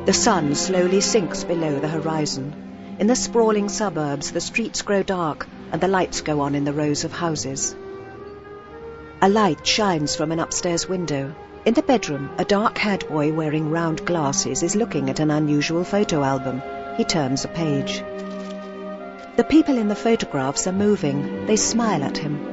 The sun slowly sinks below the horizon. In the sprawling suburbs, the streets grow dark and the lights go on in the rows of houses. A light shines from an upstairs window. In the bedroom, a dark-haired boy wearing round glasses is looking at an unusual photo album. He turns a page. The people in the photographs are moving. They smile at him.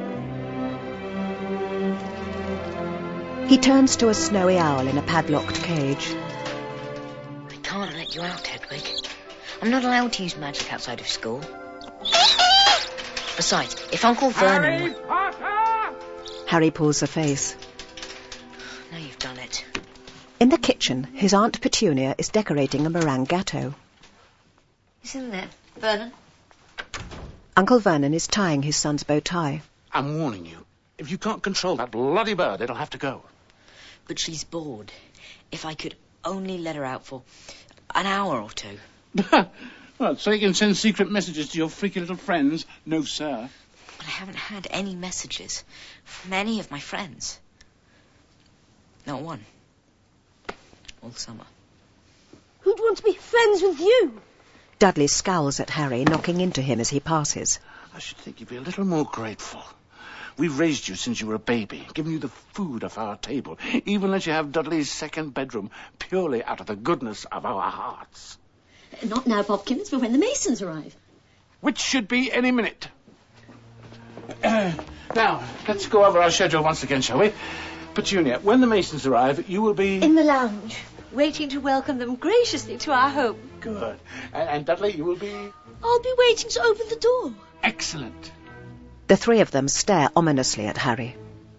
He turns to a snowy owl in a padlocked cage. I can't let you out, Hedwig. I'm not allowed to use magic outside of school. Besides, if Uncle Vernon... Harry pulls a face. Now you've done it. In the kitchen, his Aunt Petunia is decorating a meringue gâteau. Isn't there, Vernon? Uncle Vernon is tying his son's bow tie. I'm warning you. If you can't control that bloody bird, it'll have to go. But she's bored. If I could only let her out for an hour or two. Well, so you can send secret messages to your freaky little friends? No, sir. But I haven't had any messages from any of my friends. Not one. All summer. Who'd want to be friends with you? Dudley scowls at Harry, knocking into him as he passes. I should think you'd be a little more grateful. We've raised you since you were a baby, given you the food off our table, even let you have Dudley's second bedroom purely out of the goodness of our hearts. Not now, Popkins, but when the Masons arrive. Which should be any minute. Now, let's go over our schedule once again, shall we? Petunia, when the Masons arrive, you will be... In the lounge, waiting to welcome them graciously to our home. Good. And Dudley, you will be... I'll be waiting to open the door. Excellent. The three of them stare ominously at Harry.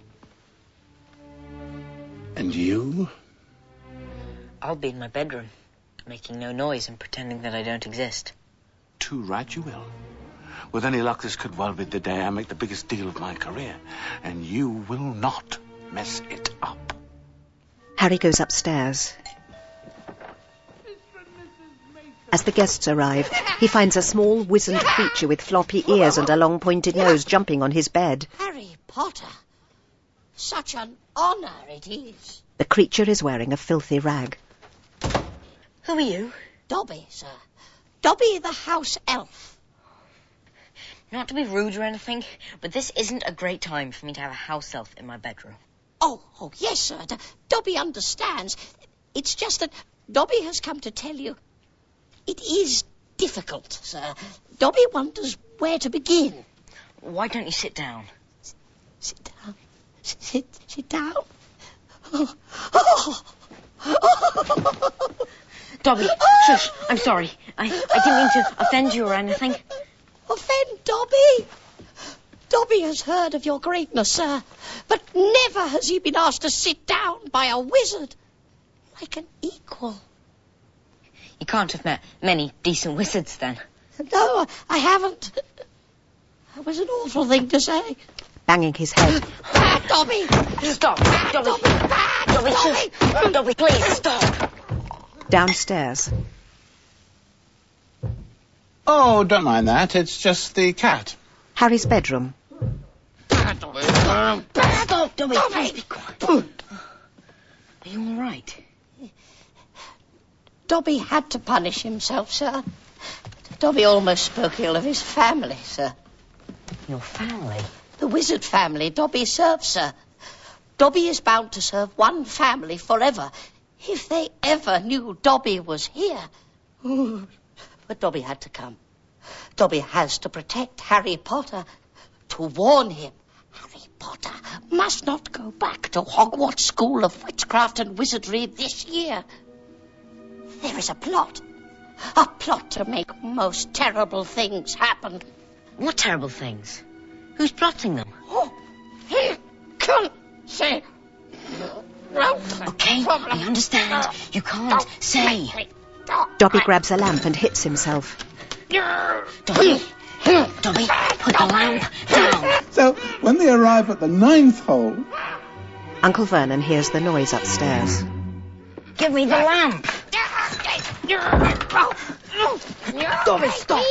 And you? I'll be in my bedroom, making no noise and pretending that I don't exist. Too right you will. With any luck, this could well be the day I make the biggest deal of my career. And you will not mess it up. Harry goes upstairs. As the guests arrive, he finds a small, wizened creature with floppy ears and a long pointed nose jumping on his bed. Harry Potter. Such an honour it is. The creature is wearing a filthy rag. Who are you? Dobby, sir. Dobby the house elf. Not to be rude or anything, but this isn't a great time for me to have a house elf in my bedroom. Oh, yes, sir. Dobby understands. It's just that Dobby has come to tell you it is difficult, sir. Dobby wonders where to begin. Why don't you sit down? Sit down. Sit down. Dobby, shush, I'm sorry. I didn't mean to offend you or anything. Offend Dobby? Dobby has heard of your greatness, sir, but never has he been asked to sit down by a wizard. Like an equal. You can't have met many decent wizards, then. No, I haven't. That was an awful thing to say. Banging his head. Bad Dobby! Stop! Dobby! Bad Dobby, Dobby! Dobby, please, stop! Downstairs. Oh, don't mind that. It's just the cat. Harry's bedroom. Bad Dobby! Stop, Dobby, please be quiet. Are you all right? Dobby had to punish himself, sir. Dobby almost spoke ill of his family, sir. Your family? The wizard family Dobby serves, sir. Dobby is bound to serve one family forever, if they ever knew Dobby was here. But Dobby had to come. Dobby has to protect Harry Potter, to warn him. Harry Potter must not go back to Hogwarts School of Witchcraft and Wizardry this year. There is a plot to make most terrible things happen. What terrible things? Who's plotting them? Oh, he can't say. Okay, I understand. You can't say. Dobby grabs a lamp and hits himself. Dobby, put the lamp down. So, when they arrive at the 9th hole... Uncle Vernon hears the noise upstairs. Give me the lamp. Dobby, stop.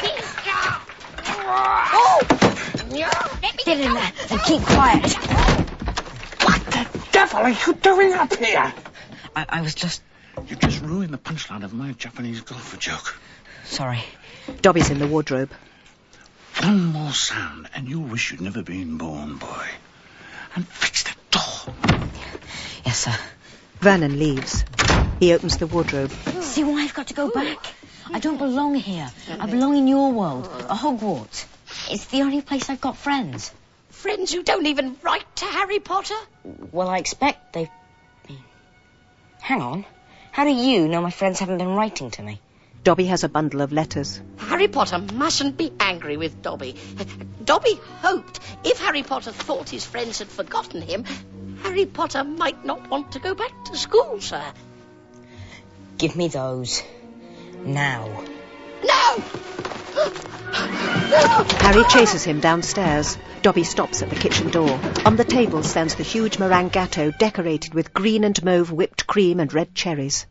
Get in there and keep quiet. What the devil are you doing up here? I was just You just ruined the punchline of my Japanese golfer joke. Sorry. Dobby's in the wardrobe. One more sound, and you'll wish you'd never been born, boy. And fix the door. Yes, sir. Vernon leaves. He opens the wardrobe. See why I've got to go back? I don't belong here. I belong in your world, at Hogwarts. It's the only place I've got friends. Friends who don't even write to Harry Potter? Well, I expect they've... Hang on. How do you know my friends haven't been writing to me? Dobby has a bundle of letters. Harry Potter mustn't be angry with Dobby. Dobby hoped if Harry Potter thought his friends had forgotten him, Harry Potter might not want to go back to school, sir. Give me those. Now. No! Harry chases him downstairs. Dobby stops at the kitchen door. On the table stands the huge meringue gâteau decorated with green and mauve whipped cream and red cherries.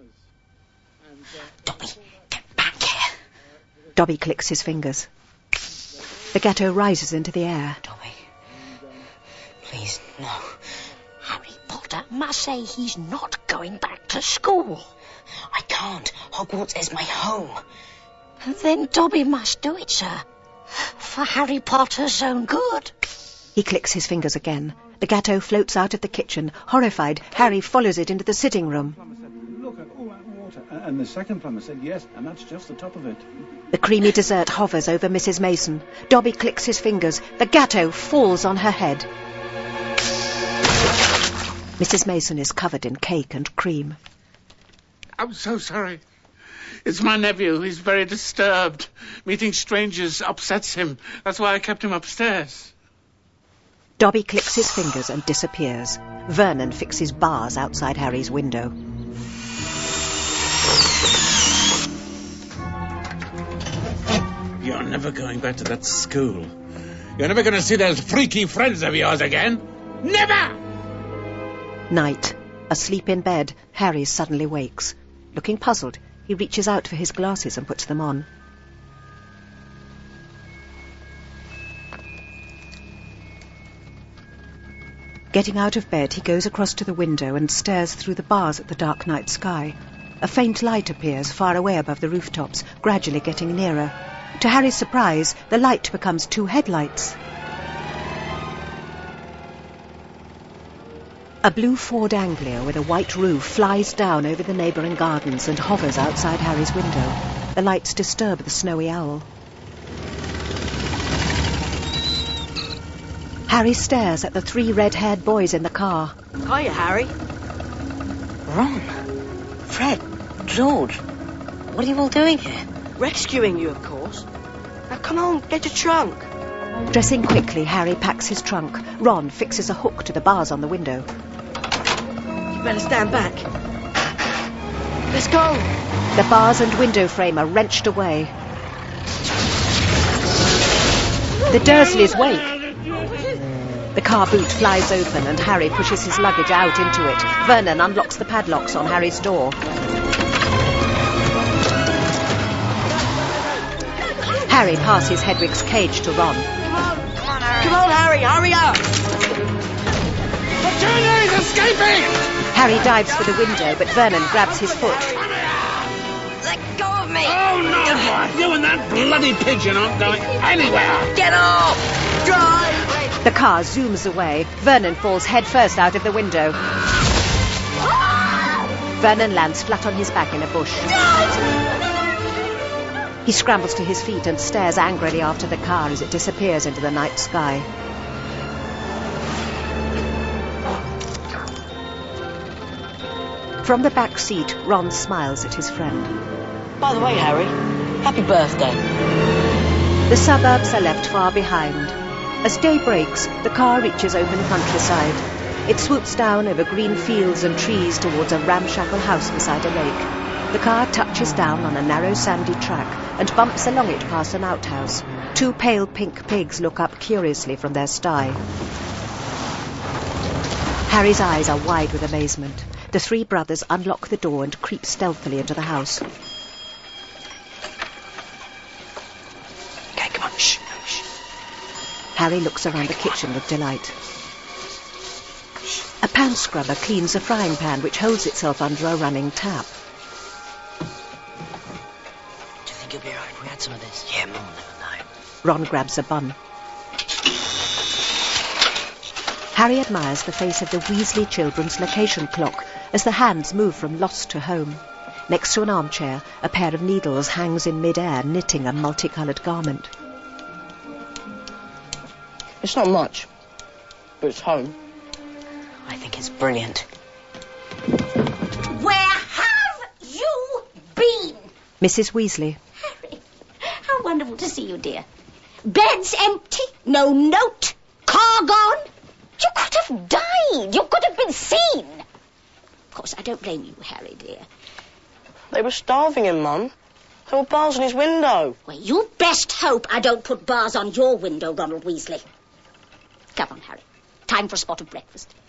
Dobby, get back here. Dobby clicks his fingers. The gâteau rises into the air. Dobby. Please, no. Harry Potter must say he's not going back to school. I can't. Hogwarts is my home. Then Dobby must do it, sir. For Harry Potter's own good. He clicks his fingers again. The gâteau floats out of the kitchen. Horrified, Harry follows it into the sitting room. Look at all that water. And the second plumber said yes, and that's just the top of it. The creamy dessert hovers over Mrs. Mason. Dobby clicks his fingers. The gâteau falls on her head. Mrs. Mason is covered in cake and cream. I'm so sorry. It's my nephew. He's very disturbed. Meeting strangers upsets him. That's why I kept him upstairs. Dobby clicks his fingers and disappears. Vernon fixes bars outside Harry's window. You're never going back to that school. You're never going to see those freaky friends of yours again. Never! Night. Asleep in bed, Harry suddenly wakes. Looking puzzled, he reaches out for his glasses and puts them on. Getting out of bed, he goes across to the window and stares through the bars at the dark night sky. A faint light appears far away above the rooftops, gradually getting nearer. To Harry's surprise, the light becomes 2 headlights. A blue Ford Anglia with a white roof flies down over the neighbouring gardens and hovers outside Harry's window. The lights disturb the snowy owl. Harry stares at the 3 red-haired boys in the car. Hiya, Harry. Ron. Fred. George. What are you all doing here? Rescuing you, of course. Now come on, get your trunk. Dressing quickly, Harry packs his trunk. Ron fixes a hook to the bars on the window. You better stand back. Let's go. The bars and window frame are wrenched away. The Dursleys wake. The car boot flies open and Harry pushes his luggage out into it. Vernon unlocks the padlocks on Harry's door. Harry passes Hedwig's cage to Ron. Come on, Harry, hurry up. Petunia's escaping! Harry dives for the window, but Vernon grabs his foot. Let go of me! Oh, no, boy. You and that bloody pigeon aren't going anywhere. Get off! Drive. The car zooms away. Vernon falls headfirst out of the window. Vernon lands flat on his back in a bush. He scrambles to his feet and stares angrily after the car as it disappears into the night sky. From the back seat, Ron smiles at his friend. By the way, Harry, happy birthday. The suburbs are left far behind. As day breaks, the car reaches open countryside. It swoops down over green fields and trees towards a ramshackle house beside a lake. The car touches down on a narrow sandy track and bumps along it past an outhouse. 2 pale pink pigs look up curiously from their sty. Harry's eyes are wide with amazement. The 3 brothers unlock the door and creep stealthily into the house. Okay, come on, shh, shh. Harry looks around the kitchen with delight. Shh. A pan scrubber cleans a frying pan which holds itself under a running tap. Do you think you'll be alright if we had some of this? Yeah, Mum will never know. Ron grabs a bun. Harry admires the face of the Weasley Children's location clock as the hands move from lost to home. Next to an armchair, a pair of needles hangs in mid-air, knitting a multicoloured garment. It's not much, but it's home. I think it's brilliant. Where have you been? Mrs. Weasley. Harry, how wonderful to see you, dear. Bed's empty, no note, car gone. You could have died. You could have been seen. Of course, I don't blame you, Harry, dear. They were starving him, Mum. There were bars on his window. Well, you best hope I don't put bars on your window, Ronald Weasley. Come on, Harry. Time for a spot of breakfast.